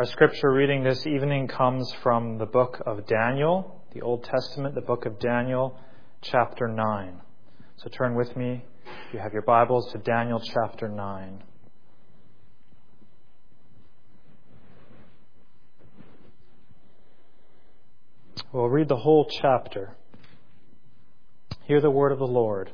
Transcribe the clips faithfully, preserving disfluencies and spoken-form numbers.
Our scripture reading this evening comes from the book of Daniel, the Old Testament, the book of Daniel, chapter nine. So turn with me, if you have your Bibles, to Daniel chapter nine. We'll read the whole chapter. Hear the word of the Lord.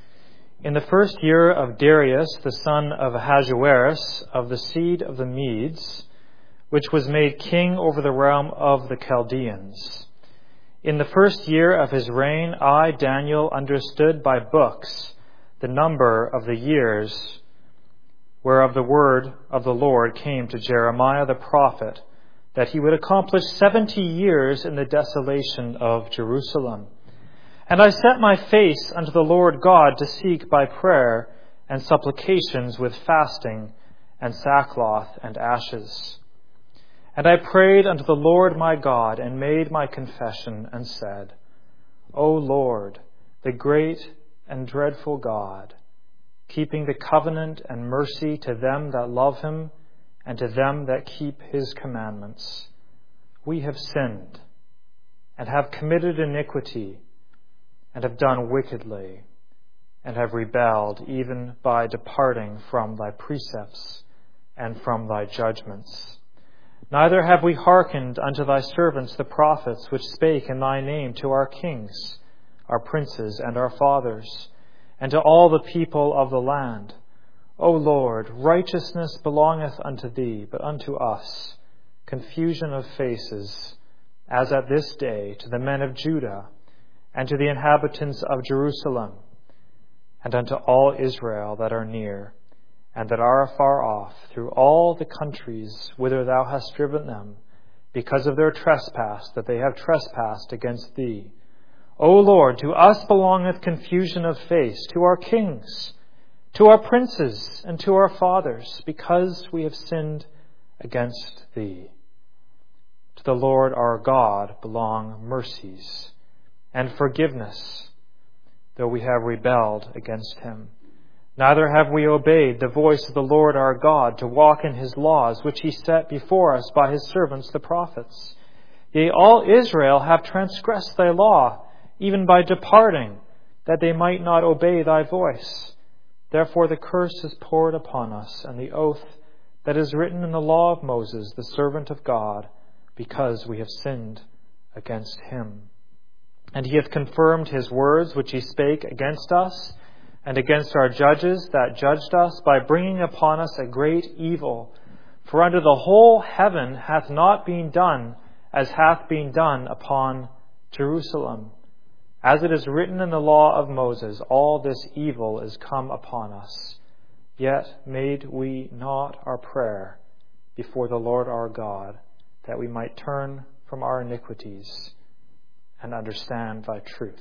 In the first year of Darius, the son of Ahasuerus, of the seed of the Medes, which was made king over the realm of the Chaldeans. In the first year of his reign, I, Daniel, understood by books the number of the years whereof the word of the Lord came to Jeremiah the prophet, that he would accomplish seventy years in the desolation of Jerusalem. And I set my face unto the Lord God to seek by prayer and supplications with fasting and sackcloth and ashes. And I prayed unto the Lord my God, and made my confession, and said, O Lord, the great and dreadful God, keeping the covenant and mercy to them that love him, and to them that keep his commandments, we have sinned, and have committed iniquity, and have done wickedly, and have rebelled even by departing from thy precepts and from thy judgments. Neither have we hearkened unto thy servants the prophets, which spake in thy name to our kings, our princes, and our fathers, and to all the people of the land. O Lord, righteousness belongeth unto thee, but unto us confusion of faces, as at this day to the men of Judah, and to the inhabitants of Jerusalem, and unto all Israel that are near, and that are afar off, through all the countries whither thou hast driven them, because of their trespass that they have trespassed against thee. O Lord, to us belongeth confusion of face, to our kings, to our princes, and to our fathers, because we have sinned against thee. To the Lord our God belong mercies and forgiveness, though we have rebelled against him. Neither have we obeyed the voice of the Lord our God to walk in his laws, which he set before us by his servants the prophets. Yea, all Israel have transgressed thy law, even by departing, that they might not obey thy voice. Therefore the curse is poured upon us, and the oath that is written in the law of Moses, the servant of God, because we have sinned against him. And he hath confirmed his words which he spake against us, and against our judges that judged us, by bringing upon us a great evil. For unto the whole heaven hath not been done as hath been done upon Jerusalem. As it is written in the law of Moses, all this evil is come upon us. Yet made we not our prayer before the Lord our God, that we might turn from our iniquities and understand thy truth.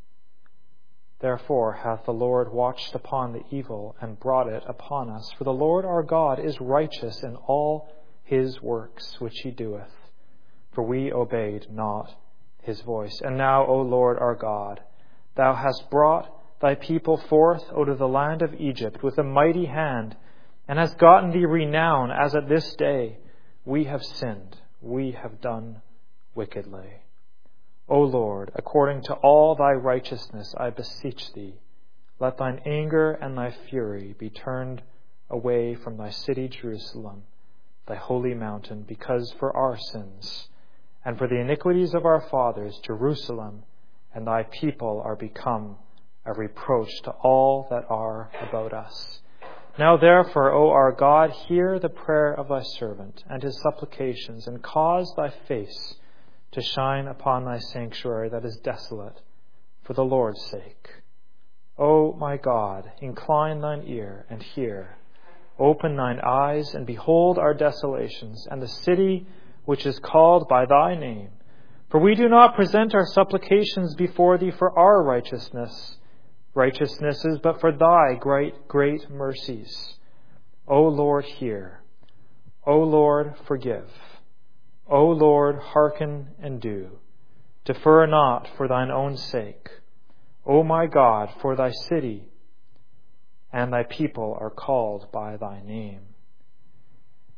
Therefore hath the Lord watched upon the evil and brought it upon us. For the Lord our God is righteous in all his works which he doeth. For we obeyed not his voice. And now, O Lord our God, thou hast brought thy people forth out of the land of Egypt with a mighty hand, and hast gotten thee renown, as at this day. We have sinned, we have done wickedly. O Lord, according to all thy righteousness, I beseech thee, let thine anger and thy fury be turned away from thy city Jerusalem, thy holy mountain, because for our sins and for the iniquities of our fathers, Jerusalem and thy people are become a reproach to all that are about us. Now therefore, O our God, hear the prayer of thy servant and his supplications, and cause thy face to shine upon thy sanctuary that is desolate, for the Lord's sake. O my God, incline thine ear and hear. Open thine eyes and behold our desolations, and the city which is called by thy name. For we do not present our supplications before thee for our righteousness, righteousnesses, but for thy great, great mercies. O Lord, hear. O Lord, forgive. O Lord, hearken and do. Defer not for thine own sake. O my God, for thy city and thy people are called by thy name.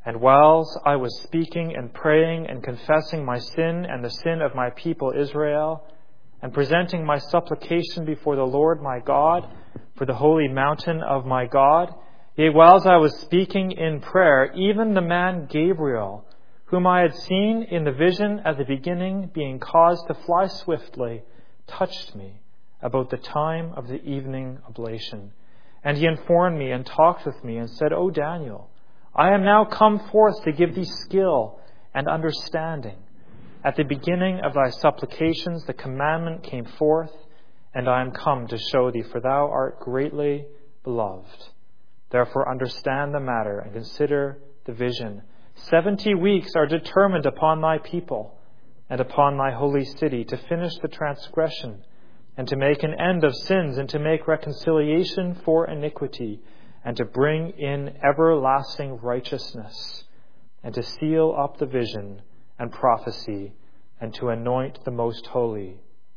And whilst I was speaking and praying and confessing my sin and the sin of my people Israel, and presenting my supplication before the Lord my God for the holy mountain of my God, yea, whilst I was speaking in prayer, even the man Gabriel, whom I had seen in the vision at the beginning, being caused to fly swiftly, touched me about the time of the evening oblation. And he informed me and talked with me and said, O Daniel, I am now come forth to give thee skill and understanding. At the beginning of thy supplications the commandment came forth, and I am come to show thee, for thou art greatly beloved. Therefore understand the matter and consider the vision. Seventy weeks are determined upon thy people and upon thy holy city to finish the transgression and to make an end of sins and to make reconciliation for iniquity and to bring in everlasting righteousness and to seal up the vision and prophecy and to anoint the most holy.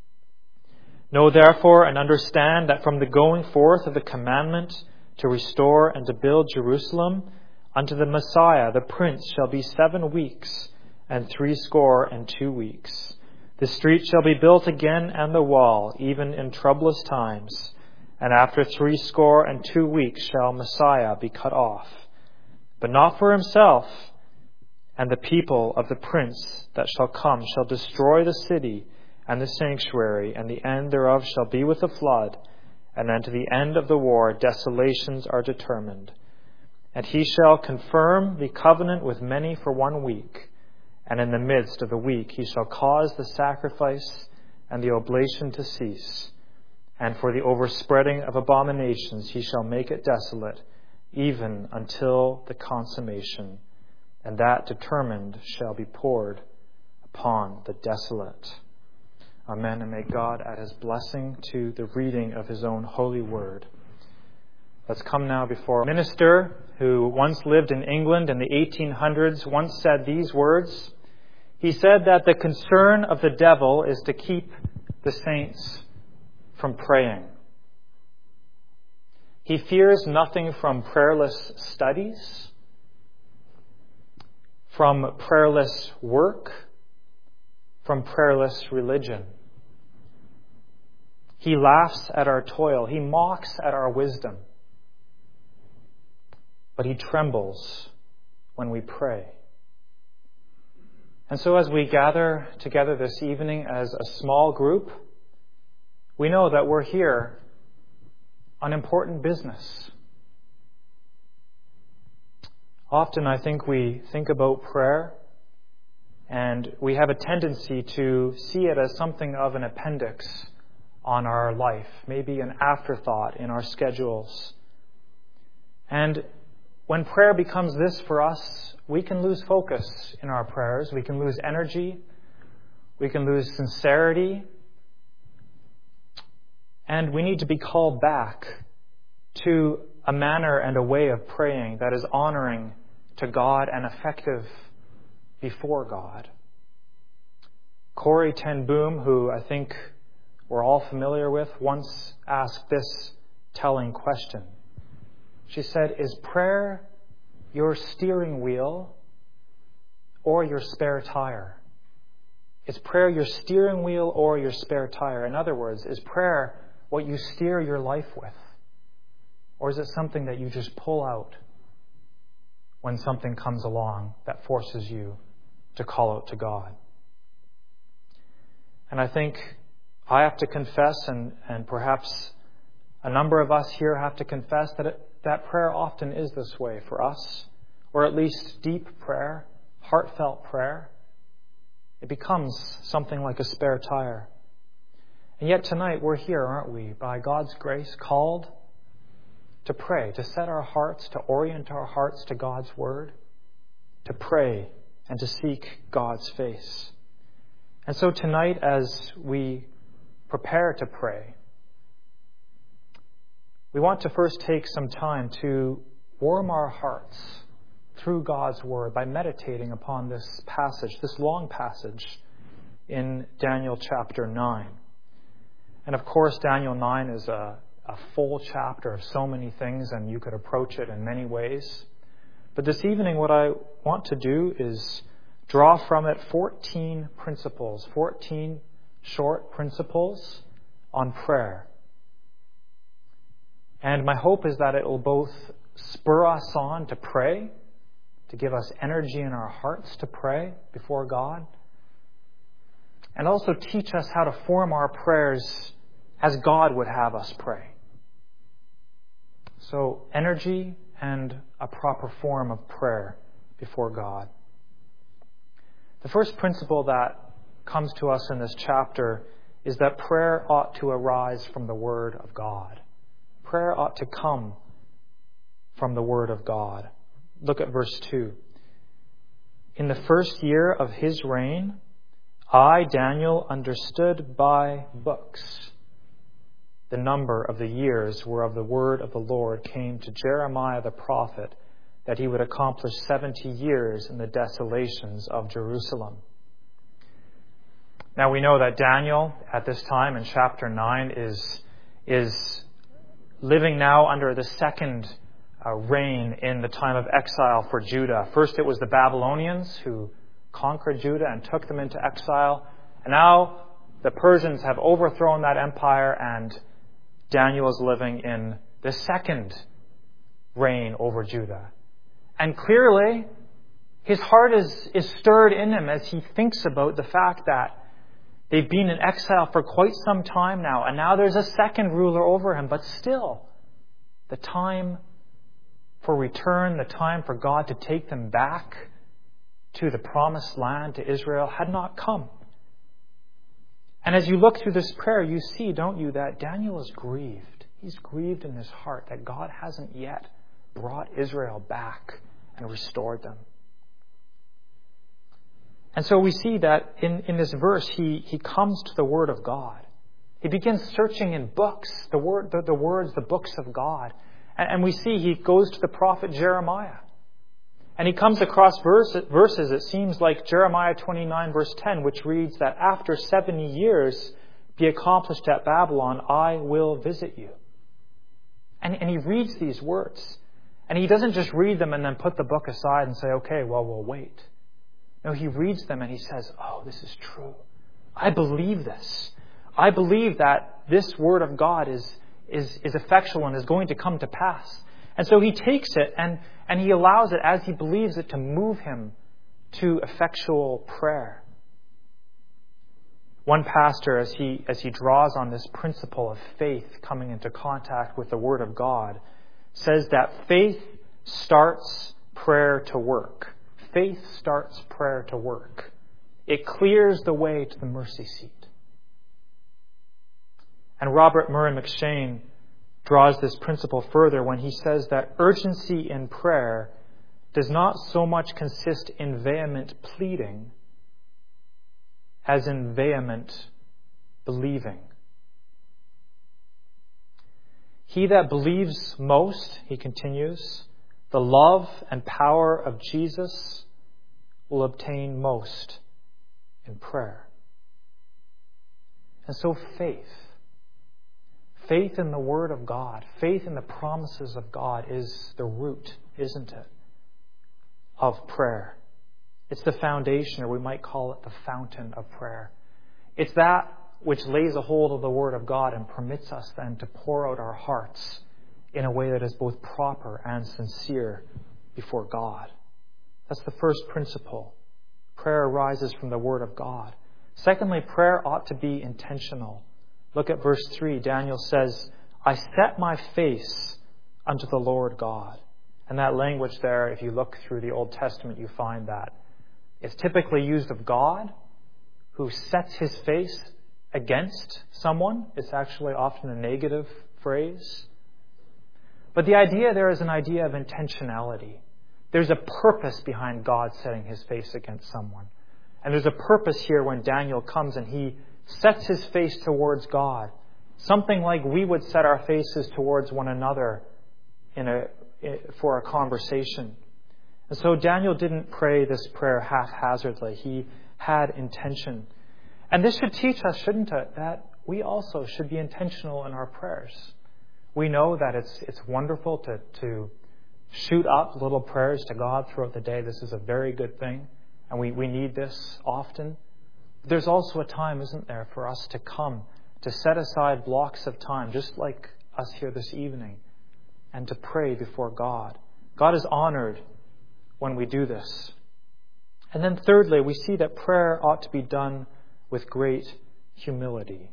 Know therefore and understand that from the going forth of the commandment to restore and to build Jerusalem unto the Messiah, the Prince, shall be seven weeks and threescore and two weeks. The street shall be built again and the wall, even in troublous times. And after threescore and two weeks shall Messiah be cut off, but not for himself. And the people of the Prince that shall come shall destroy the city and the sanctuary, and the end thereof shall be with a flood. And then to the end of the war desolations are determined. And he shall confirm the covenant with many for one week. And in the midst of the week he shall cause the sacrifice and the oblation to cease. And for the overspreading of abominations he shall make it desolate, even until the consummation. And that determined shall be poured upon the desolate. Amen. And may God add his blessing to the reading of his own holy word. Let's come now before a minister who once lived in England in the eighteen hundreds, once said these words. He said that the concern of the devil is to keep the saints from praying. He fears nothing from prayerless studies, from prayerless work, from prayerless religion. He laughs at our toil. He mocks at our wisdom. But he trembles when we pray. And so as we gather together this evening as a small group, we know that we're here on important business. Often I think we think about prayer and we have a tendency to see it as something of an appendix on our life, maybe an afterthought in our schedules. And when prayer becomes this for us, we can lose focus in our prayers. We can lose energy. We can lose sincerity. And we need to be called back to a manner and a way of praying that is honoring to God and effective before God. Corrie ten Boom, who I think we're all familiar with, once asked this telling question. She said, "Is prayer your steering wheel or your spare tire?" Is prayer your steering wheel or your spare tire? In other words, is prayer what you steer your life with? Or is it something that you just pull out when something comes along that forces you to call out to God? And I think I have to confess, and, and perhaps a number of us here have to confess, that it, that prayer often is this way for us, or at least deep prayer, heartfelt prayer. It becomes something like a spare tire. And yet tonight we're here, aren't we, by God's grace, called to pray, to set our hearts, to orient our hearts to God's word, to pray and to seek God's face. And so tonight, as we prepare to pray, we want to first take some time to warm our hearts through God's word by meditating upon this passage, this long passage in Daniel chapter nine. And of course, Daniel nine is a, a full chapter of so many things, and you could approach it in many ways. But this evening, what I want to do is draw from it fourteen principles, fourteen short principles on prayer. And my hope is that it will both spur us on to pray, to give us energy in our hearts to pray before God, and also teach us how to form our prayers as God would have us pray. So, energy and a proper form of prayer before God. The first principle that comes to us in this chapter is that prayer ought to arise from the Word of God. Prayer ought to come from the Word of God. Look at verse two. In the first year of his reign, I, Daniel, understood by books the number of the years whereof the word of the Lord came to Jeremiah the prophet, that he would accomplish seventy years in the desolations of Jerusalem. Now we know that Daniel, at this time in chapter nine, is, is living now under the second uh, reign in the time of exile for Judah. First it was the Babylonians who conquered Judah and took them into exile. And now the Persians have overthrown that empire, and Daniel is living in the second reign over Judah. And clearly, his heart is, is stirred in him as he thinks about the fact that they've been in exile for quite some time now, and now there's a second ruler over him. But still, the time for return, the time for God to take them back to the promised land, to Israel, had not come. And as you look through this prayer, you see, don't you, that Daniel is grieved. He's grieved in his heart that God hasn't yet brought Israel back and restored them. And so we see that in, in this verse, he, he comes to the Word of God. He begins searching in books, the, word, the, the words, the books of God. And, and we see he goes to the prophet Jeremiah. And he comes across verse, verses, it seems like Jeremiah twenty-nine verse ten, which reads that after seventy years be accomplished at Babylon, I will visit you. And, and he reads these words. And he doesn't just read them and then put the book aside and say, okay, well, we'll wait. No, he reads them and he says, oh, this is true. I believe this. I believe that this word of God is, is, is effectual and is going to come to pass. And so he takes it and, and he allows it, as he believes it, to move him to effectual prayer. One pastor, as he, as he draws on this principle of faith coming into contact with the Word of God, says that faith starts prayer to work. Faith starts prayer to work. It clears the way to the mercy seat. And Robert Murray McShane draws this principle further when he says that urgency in prayer does not so much consist in vehement pleading as in vehement believing. He that believes most, he continues, the love and power of Jesus will obtain most in prayer. And so faith, faith in the Word of God, faith in the promises of God is the root, isn't it, of prayer. It's the foundation, or we might call it the fountain of prayer. It's that which lays a hold of the Word of God and permits us then to pour out our hearts in a way that is both proper and sincere before God. That's the first principle. Prayer arises from the Word of God. Secondly, prayer ought to be intentional. Look at verse three. Daniel says, I set my face unto the Lord God. And that language there, if you look through the Old Testament, you find that it's typically used of God who sets his face against someone. It's actually often a negative phrase. But the idea there is an idea of intentionality. There's a purpose behind God setting his face against someone. And there's a purpose here when Daniel comes and he sets his face towards God. Something like we would set our faces towards one another in a, for a conversation. And so Daniel didn't pray this prayer haphazardly. He had intention. And this should teach us, shouldn't it, that we also should be intentional in our prayers. We know that it's it's wonderful to, to shoot up little prayers to God throughout the day. This is a very good thing, and we, we need this often. There's also a time, isn't there, for us to come, to set aside blocks of time, just like us here this evening, and to pray before God. God is honored when we do this. And then thirdly, we see that prayer ought to be done with great humility.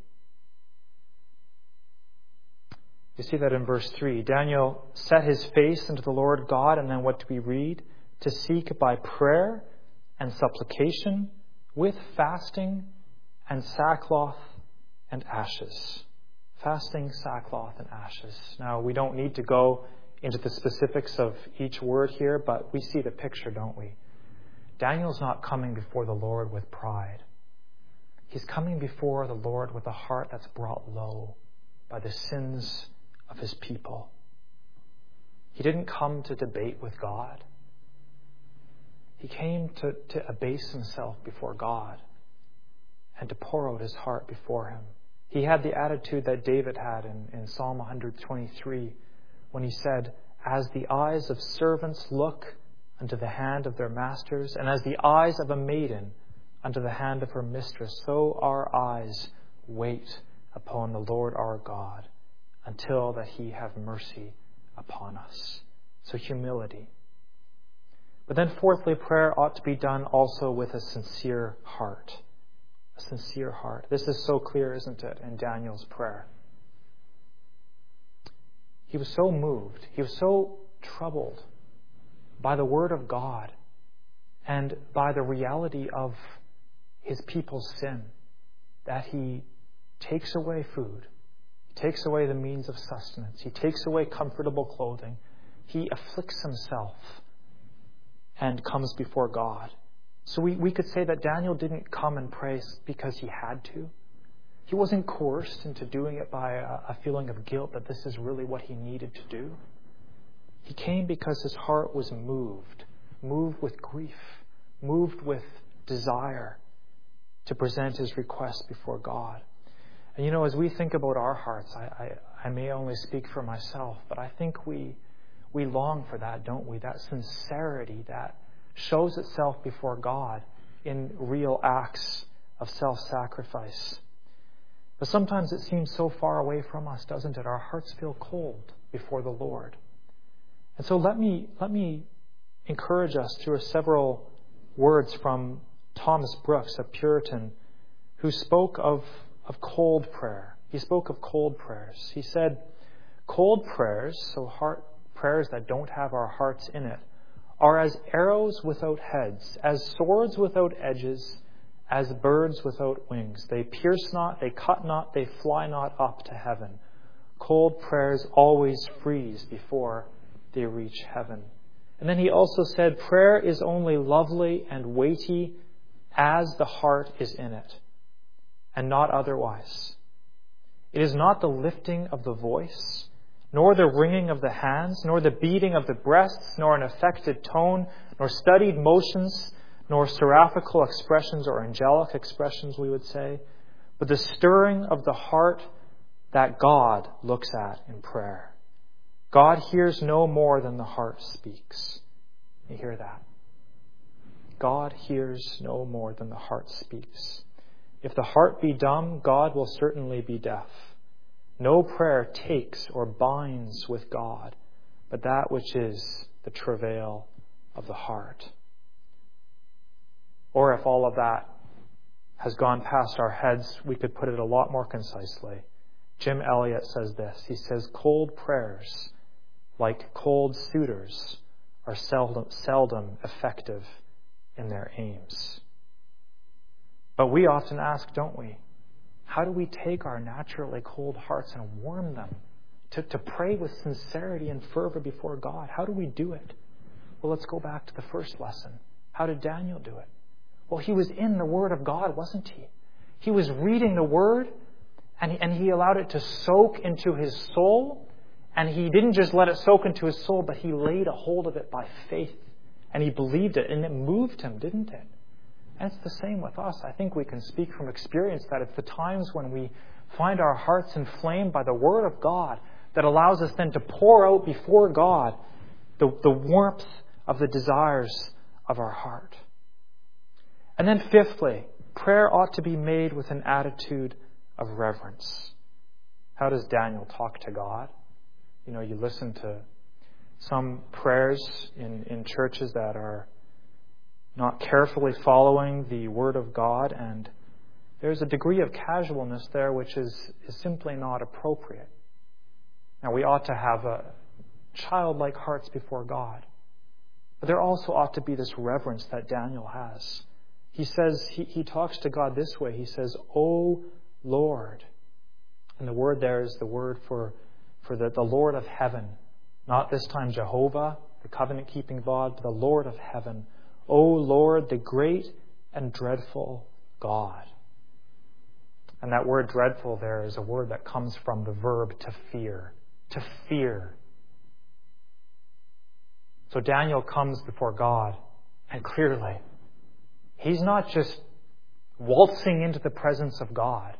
You see that in verse three. Daniel set his face unto the Lord God, and then what do we read? To seek by prayer and supplication with fasting and sackcloth and ashes. Fasting, sackcloth, and ashes. Now, we don't need to go into the specifics of each word here, but we see the picture, don't we? Daniel's not coming before the Lord with pride. He's coming before the Lord with a heart that's brought low by the sins of his people. He didn't come to debate with God. He came to, to abase himself before God and to pour out his heart before him. He had the attitude that David had in, in Psalm one twenty-three when he said, "As the eyes of servants look unto the hand of their masters, and as the eyes of a maiden unto the hand of her mistress, so our eyes wait upon the Lord our God, until that he have mercy upon us." So humility. But then fourthly, prayer ought to be done also with a sincere heart. A sincere heart. This is so clear, isn't it, in Daniel's prayer? He was so moved. He was so troubled by the word of God and by the reality of his people's sin that he takes away food. He takes away the means of sustenance. He takes away comfortable clothing. He afflicts himself and comes before God. So we, we could say that Daniel didn't come and pray because he had to. He wasn't coerced into doing it by a, a feeling of guilt that this is really what he needed to do. He came because his heart was moved, moved with grief, moved with desire to present his request before God. And you know, as we think about our hearts, I, I, I may only speak for myself, but I think we we long for that, don't we? That sincerity that shows itself before God in real acts of self-sacrifice. But sometimes it seems so far away from us, doesn't it? Our hearts feel cold before the Lord. And so let me let me encourage us through several words from Thomas Brooks, a Puritan, who spoke of, of cold prayer. He spoke of cold prayers. He said, "Cold prayers, so heart prayers that don't have our hearts in it, are as arrows without heads, as swords without edges, as birds without wings. They pierce not, they cut not, they fly not up to heaven. Cold prayers always freeze before they reach heaven." And then he also said, "Prayer is only lovely and weighty as the heart is in it, and not otherwise. It is not the lifting of the voice, nor the wringing of the hands, nor the beating of the breasts, nor an affected tone, nor studied motions, nor seraphical expressions or angelic expressions, we would say, but the stirring of the heart that God looks at in prayer. God hears no more than the heart speaks." You hear that? God hears no more than the heart speaks. If the heart be dumb, God will certainly be deaf. No prayer takes or binds with God, but that which is the travail of the heart. Or if all of that has gone past our heads, we could put it a lot more concisely. Jim Elliot says this. He says, "Cold prayers, like cold suitors, are seldom, seldom effective in their aims." But we often ask, don't we? How do we take our naturally cold hearts and warm them to, to pray with sincerity and fervor before God? How do we do it? Well, let's go back to the first lesson. How did Daniel do it? Well, he was in the Word of God, wasn't he? He was reading the Word, and he, and he allowed it to soak into his soul. And he didn't just let it soak into his soul, but he laid a hold of it by faith. And he believed it, and it moved him, didn't it? And it's the same with us. I think we can speak from experience that it's the times when we find our hearts inflamed by the Word of God that allows us then to pour out before God the, the warmth of the desires of our heart. And then fifthly, prayer ought to be made with an attitude of reverence. How does Daniel talk to God? You know, you listen to some prayers in, in churches that are not carefully following the Word of God, and there's a degree of casualness there which is, is simply not appropriate. Now, we ought to have a childlike hearts before God, but there also ought to be this reverence that Daniel has. He says, he, he talks to God this way. He says, "O Lord." And the word there is the word for, for the, the Lord of heaven. Not this time Jehovah, the covenant-keeping God, but the Lord of heaven. "O Lord, the great and dreadful God." And that word dreadful there is a word that comes from the verb to fear. To fear. So Daniel comes before God, and clearly, he's not just waltzing into the presence of God.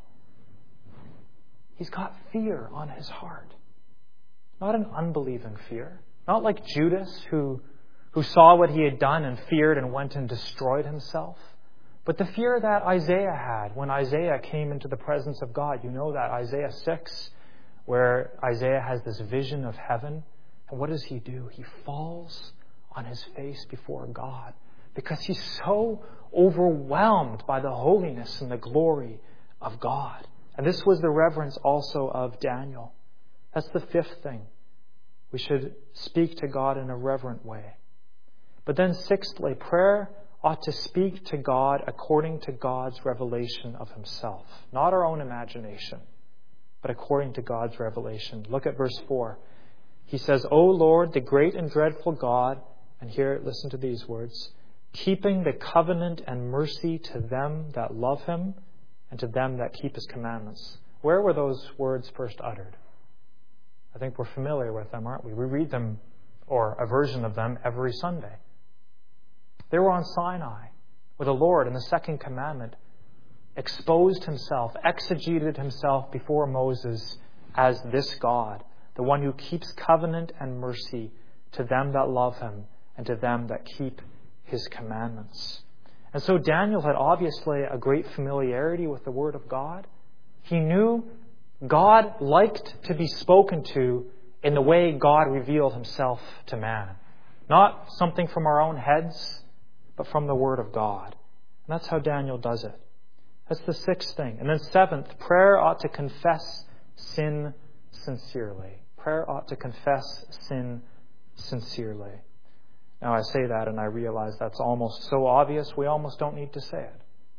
He's got fear on his heart. Not an unbelieving fear. Not like Judas, who, who saw what he had done and feared and went and destroyed himself. But the fear that Isaiah had when Isaiah came into the presence of God. You know that Isaiah six, where Isaiah has this vision of heaven. And what does he do? He falls on his face before God because he's so overwhelmed by the holiness and the glory of God. And this was the reverence also of Daniel. That's the fifth thing. We should speak to God in a reverent way. But then sixthly, prayer ought to speak to God according to God's revelation of himself. Not our own imagination, but according to God's revelation. Look at verse four. He says, "O Lord, the great and dreadful God," and here, listen to these words, "keeping the covenant and mercy to them that love him and to them that keep his commandments." Where were those words first uttered? I think we're familiar with them, aren't we? We read them, or a version of them, every Sunday. They were on Sinai, where the Lord, in the second commandment, exposed himself, exegeted himself before Moses as this God, the one who keeps covenant and mercy to them that love him and to them that keep his commandments. And so Daniel had obviously a great familiarity with the Word of God. He knew God liked to be spoken to in the way God revealed himself to man. Not something from our own heads, but from the Word of God. And that's how Daniel does it. That's the sixth thing. And then seventh, prayer ought to confess sin sincerely. Prayer ought to confess sin sincerely. Now I say that and I realize that's almost so obvious we almost don't need to say it.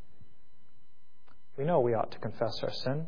We know we ought to confess our sin.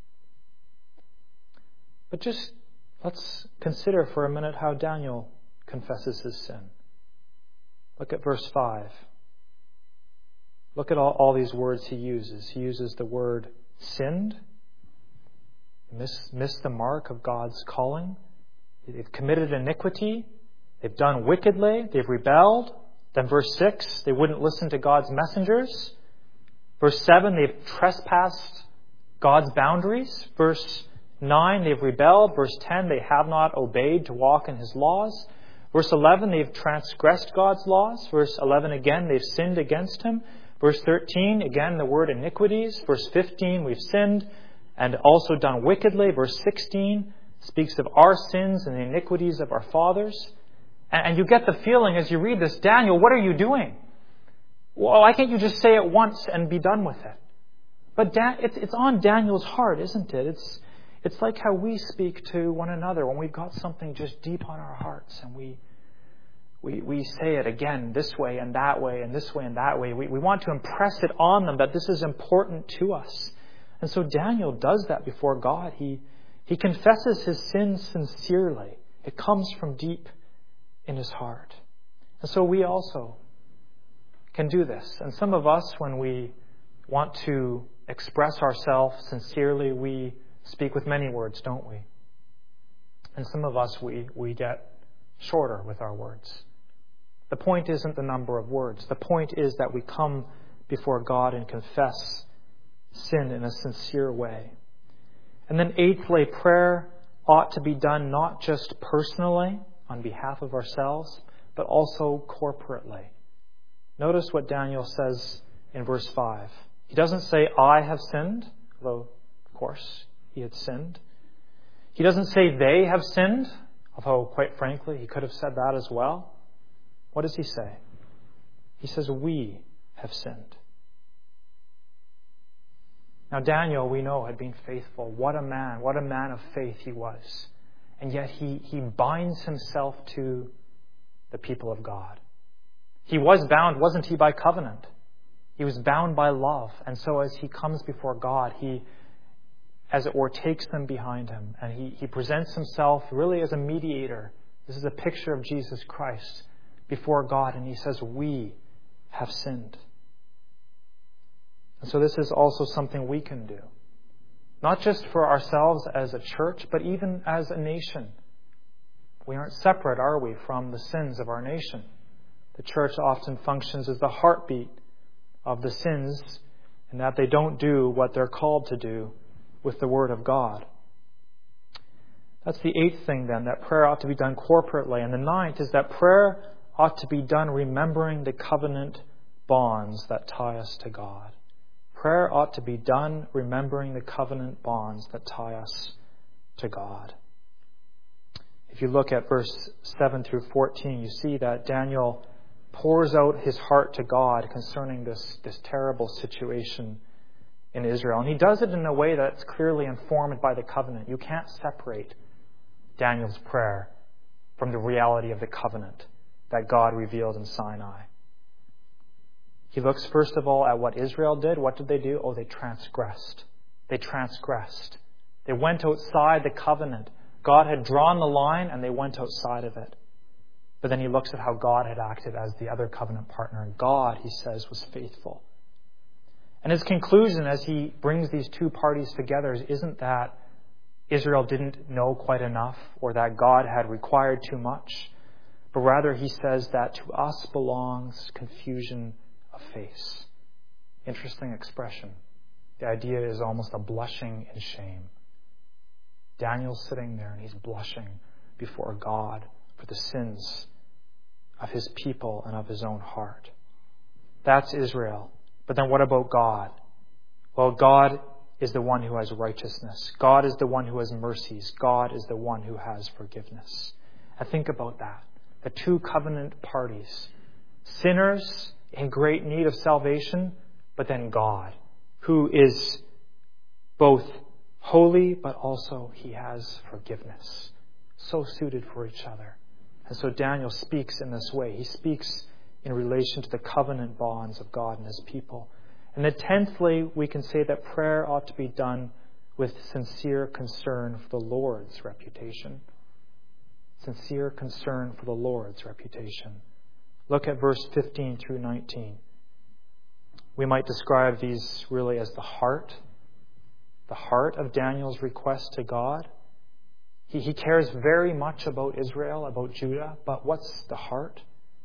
But just let's consider for a minute how Daniel confesses his sin. Look at verse five. Look at all, all these words he uses. He uses the word sinned, miss, missed the mark of God's calling. They've committed iniquity. They've done wickedly. They've rebelled. Then verse six, they wouldn't listen to God's messengers. Verse seven, they've trespassed God's boundaries. Verse nine, they've rebelled. Verse ten, they have not obeyed to walk in his laws. Verse eleven, they've transgressed God's laws. Verse eleven again, they've sinned against him. Verse thirteen, again, the word iniquities. Verse fifteen, we've sinned and also done wickedly. Verse sixteen speaks of our sins and the iniquities of our fathers. And you get the feeling as you read this, Daniel, what are you doing? Well, why can't you just say it once and be done with it? But Dan, it's, it's on Daniel's heart, isn't it? It's, it's like how we speak to one another when we've got something just deep on our hearts and we We we say it again this way and that way and this way and that way. We, we want to impress it on them that this is important to us. And so Daniel does that before God. He, he confesses his sins sincerely. It comes from deep in his heart. And so we also can do this. And some of us, when we want to express ourselves sincerely, we speak with many words, don't we? And some of us, we, we get shorter with our words. The point isn't the number of words. The point is that we come before God and confess sin in a sincere way. And then eighthly, prayer ought to be done not just personally on behalf of ourselves, but also corporately. Notice what Daniel says in verse five. He doesn't say, I have sinned, although, of course, he had sinned. He doesn't say they have sinned, although, quite frankly, he could have said that as well. What does he say? He says, we have sinned. Now, Daniel, we know, had been faithful. What a man, what a man of faith he was. And yet he, he binds himself to the people of God. He was bound, wasn't he, by covenant? He was bound by love. And so as he comes before God, he, as it were, takes them behind him. And he, he presents himself really as a mediator. This is a picture of Jesus Christ before God. And he says, we have sinned. And so this is also something we can do. Not just for ourselves as a church, but even as a nation. We aren't separate, are we, from the sins of our nation? The church often functions as the heartbeat of the sins, in that they don't do what they're called to do with the Word of God. That's the eighth thing then, that prayer ought to be done corporately. And the ninth is that prayer ought to be done remembering the covenant bonds that tie us to God. Prayer ought to be done remembering the covenant bonds that tie us to God. If you look at verse seven through fourteen, you see that Daniel pours out his heart to God concerning this, this terrible situation in Israel. And he does it in a way that's clearly informed by the covenant. You can't separate Daniel's prayer from the reality of the covenant that God revealed in Sinai. He looks first of all at what Israel did. What did they do? Oh, they transgressed. They transgressed. They went outside the covenant. God had drawn the line and they went outside of it. But then he looks at how God had acted as the other covenant partner. And God, he says, was faithful. And his conclusion as he brings these two parties together isn't that Israel didn't know quite enough or that God had required too much, but rather he says that to us belongs confusion of face. Interesting expression. The idea is almost a blushing in shame. Daniel's sitting there and he's blushing before God for the sins of his people and of his own heart. That's Israel. But then what about God? Well, God is the one who has righteousness. God is the one who has mercies. God is the one who has forgiveness. And think about that. The two covenant parties. Sinners in great need of salvation, but then God, who is both holy, but also he has forgiveness. So suited for each other. And so Daniel speaks in this way. He speaks in relation to the covenant bonds of God and his people. And then tenthly, we can say that prayer ought to be done with sincere concern for the Lord's reputation. Sincere concern for the Lord's reputation. Look at verse fifteen through nineteen. We might describe these really as the heart, the heart of Daniel's request to God. He, he cares very much about Israel, about Judah, but what's the heart?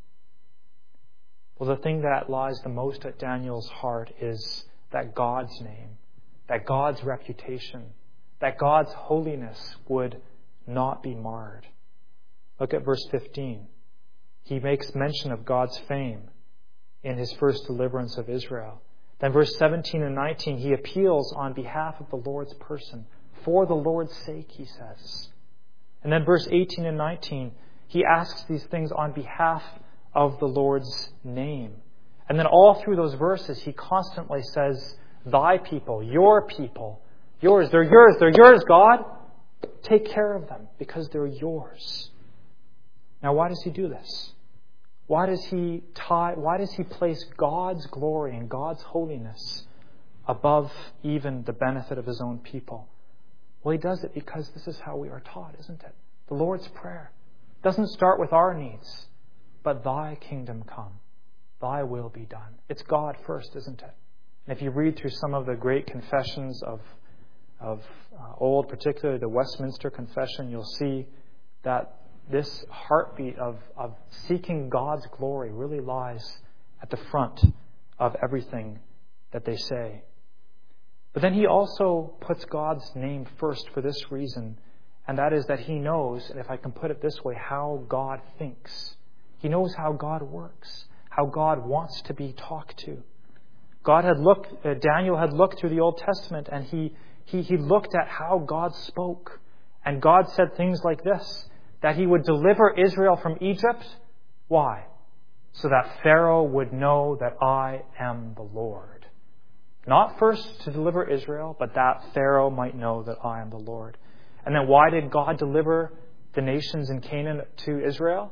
Well, the thing that lies the most at Daniel's heart is that God's name, that God's reputation, that God's holiness would not be marred. Look at verse fifteen. He makes mention of God's fame in his first deliverance of Israel. Then verse seventeen and nineteen, he appeals on behalf of the Lord's person. For the Lord's sake, he says. And then verse eighteen and nineteen, he asks these things on behalf of the Lord's name. And then all through those verses, he constantly says, thy people, your people, yours, they're yours, they're yours, God. Take care of them because they're yours. Now, why does he do this? Why does he tie, why does he place God's glory and God's holiness above even the benefit of his own people? Well, he does it because this is how we are taught, isn't it? The Lord's Prayer doesn't start with our needs, but thy kingdom come, thy will be done. It's God first, isn't it? And if you read through some of the great confessions of, of uh, old, particularly the Westminster Confession, you'll see that this heartbeat of, of seeking God's glory really lies at the front of everything that they say. But then he also puts God's name first for this reason, And that is that he knows, and if I can put it this way, how God thinks. He knows how God works, how God wants to be talked to. God had looked, uh, Daniel had looked through the Old Testament, and he, he, he looked at how God spoke. And God said things like this, that he would deliver Israel from Egypt. Why? So that Pharaoh would know that I am the Lord. Not first to deliver Israel, but that Pharaoh might know that I am the Lord. And then why did God deliver the nations in Canaan to Israel?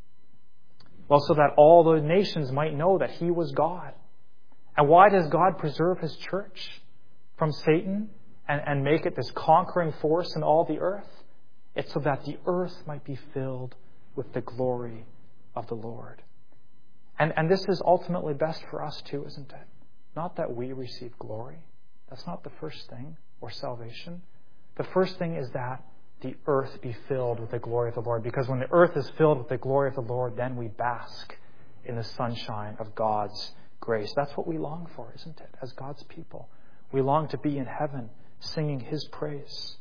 Well, so that all the nations might know that he was God. And why does God preserve his church from Satan and, and make it this conquering force in all the earth? It's so that the earth might be filled with the glory of the Lord. And, and this is ultimately best for us too, isn't it? Not that we receive glory. That's not the first thing, or salvation. The first thing is that the earth be filled with the glory of the Lord. Because when the earth is filled with the glory of the Lord, then we bask in the sunshine of God's grace. That's what we long for, isn't it? As God's people. We long to be in heaven singing his praise.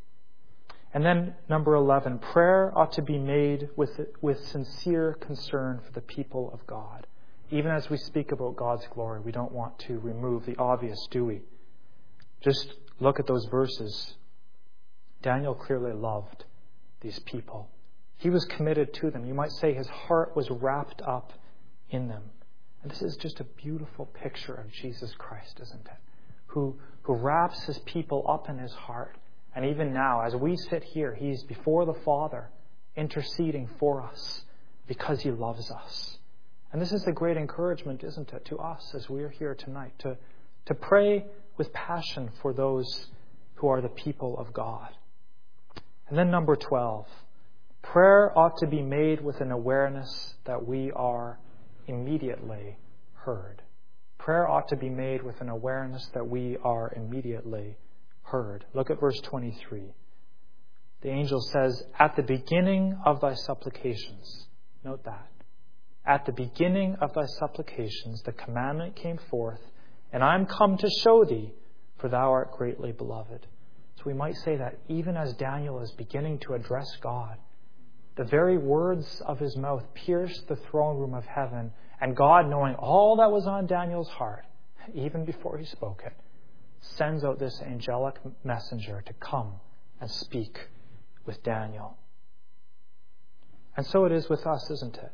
And then number eleven, prayer ought to be made with, with sincere concern for the people of God. Even as we speak about God's glory, we don't want to remove the obvious, do we? Just look at those verses. Daniel clearly loved these people. He was committed to them. You might say his heart was wrapped up in them. And this is just a beautiful picture of Jesus Christ, isn't it? Who, who wraps his people up in his heart. And even now, as we sit here, he's before the Father, interceding for us because he loves us. And this is a great encouragement, isn't it, to us as we are here tonight, to, to pray with passion for those who are the people of God. And then number twelve, prayer ought to be made with an awareness that we are immediately heard. Prayer ought to be made with an awareness that we are immediately heard. Look at verse twenty-three. The angel says, at the beginning of thy supplications, note that, at the beginning of thy supplications the commandment came forth, and I am come to show thee, for thou art greatly beloved. So we might say that even as Daniel is beginning to address God, the very words of his mouth pierced the throne room of heaven, and God, knowing all that was on Daniel's heart, even before he spoke it, sends out this angelic messenger to come and speak with Daniel. And so it is with us, isn't it?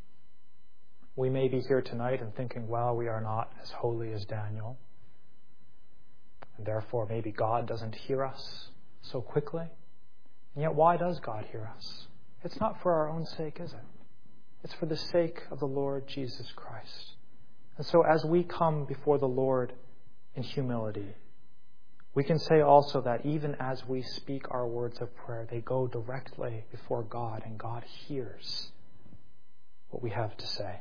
We may be here tonight and thinking, well, we are not as holy as Daniel. And therefore, maybe God doesn't hear us so quickly. And yet, why does God hear us? It's not for our own sake, is it? It's for the sake of the Lord Jesus Christ. And so as we come before the Lord in humility, we can say also that even as we speak our words of prayer, they go directly before God, and God hears what we have to say.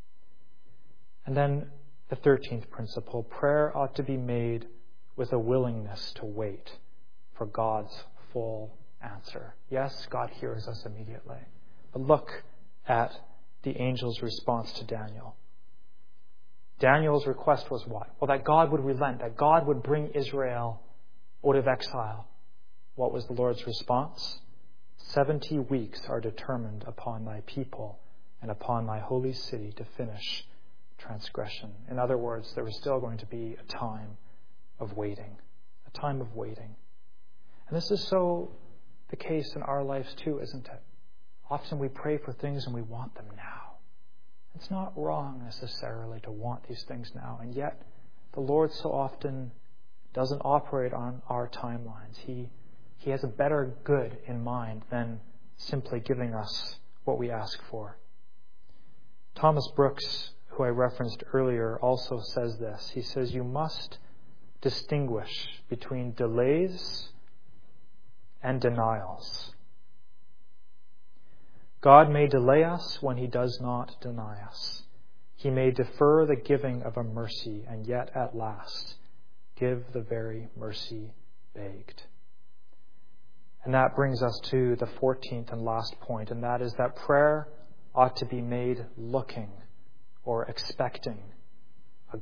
And then the thirteenth principle, prayer ought to be made with a willingness to wait for God's full answer. Yes, God hears us immediately. But look at the angel's response to Daniel. Daniel's request was what? Well, that God would relent, that God would bring Israel out of exile. What was the Lord's response? Seventy weeks are determined upon thy people and upon thy holy city to finish transgression. In other words, there was still going to be a time of waiting, a time of waiting. And this is so the case in our lives too, isn't it? Often we pray for things and we want them now. It's not wrong necessarily to want these things now, and yet the Lord so often doesn't operate on our timelines. He, he has a better good in mind than simply giving us what we ask for. Thomas Brooks, who I referenced earlier, also says this. He says, you must distinguish between delays and denials. God may delay us when he does not deny us. He may defer the giving of a mercy and yet at last give the very mercy begged. And that brings us to the fourteenth and last point, and that is that prayer ought to be made looking or expecting a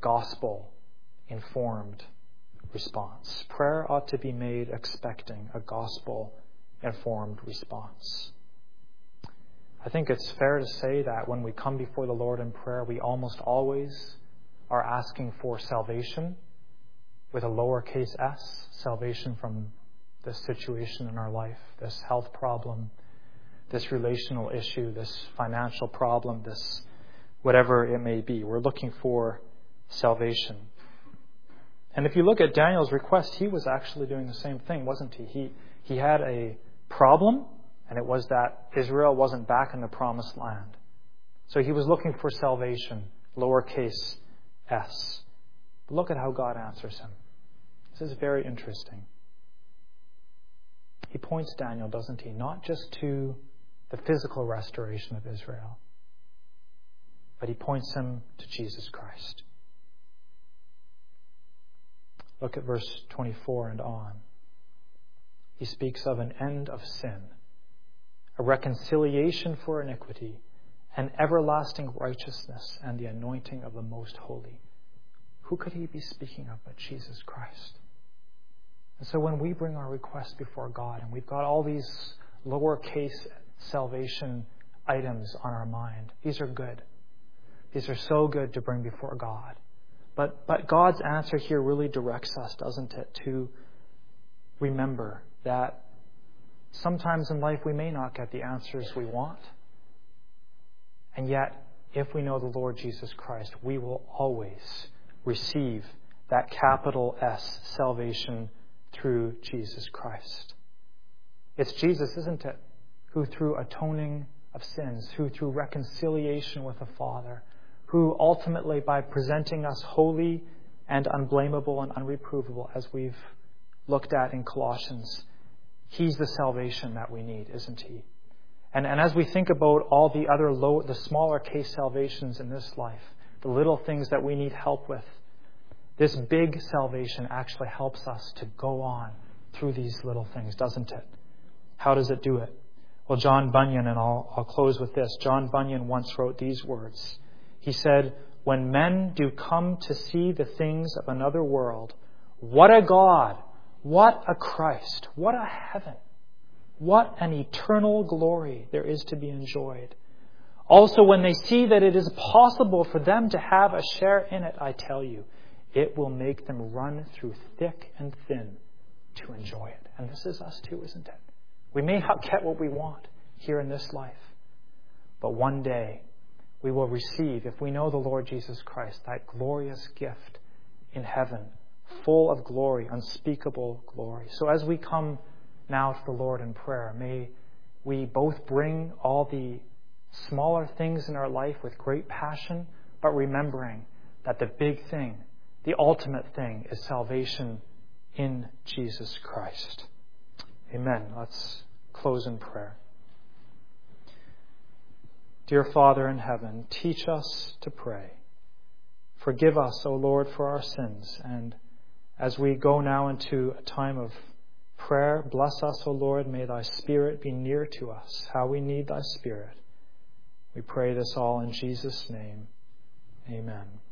gospel-informed response. Prayer ought to be made expecting a gospel informed response. I think it's fair to say that when we come before the Lord in prayer, we almost always are asking for salvation with a lowercase s, salvation from this situation in our life, this health problem, this relational issue, this financial problem, this whatever it may be. We're looking for salvation. And if you look at Daniel's request, he was actually doing the same thing, wasn't he? He, he had a problem, and it was that Israel wasn't back in the promised land. So he was looking for salvation, lowercase s. But look at how God answers him. This is very interesting. He points Daniel, doesn't he, not just to the physical restoration of Israel, but he points him to Jesus Christ. Look at verse twenty-four and on. He speaks of an end of sin, a reconciliation for iniquity, an everlasting righteousness, and the anointing of the Most Holy. Who could he be speaking of but Jesus Christ? And so when we bring our requests before God, and we've got all these lowercase salvation items on our mind, these are good. These are so good to bring before God. But but God's answer here really directs us, doesn't it, to remember that sometimes in life we may not get the answers we want. And yet, if we know the Lord Jesus Christ, we will always receive that capital S salvation through Jesus Christ. It's Jesus, isn't it, who through atoning of sins, who through reconciliation with the Father, who ultimately by presenting us holy and unblameable and unreprovable, as we've looked at in Colossians, He's the salvation that we need, isn't He? And, and as we think about all the other low, the smaller case salvations in this life, the little things that we need help with, this big salvation actually helps us to go on through these little things, doesn't it? How does it do it? Well, John Bunyan, and I'll, I'll close with this. John Bunyan once wrote these words. He said, "When men do come to see the things of another world, what a God, what a Christ, what a heaven, what an eternal glory there is to be enjoyed. Also, when they see that it is possible for them to have a share in it, I tell you, it will make them run through thick and thin to enjoy it." And this is us too, isn't it? We may not get what we want here in this life, but one day we will receive, if we know the Lord Jesus Christ, that glorious gift in heaven, full of glory, unspeakable glory. So as we come now to the Lord in prayer, may we both bring all the smaller things in our life with great passion, but remembering that the big thing, the ultimate thing, is salvation in Jesus Christ. Amen. Let's close in prayer. Dear Father in heaven, teach us to pray. Forgive us, O Lord, for our sins. And as we go now into a time of prayer, bless us, O Lord. May Thy Spirit be near to us. How we need Thy Spirit. We pray this all in Jesus' name. Amen.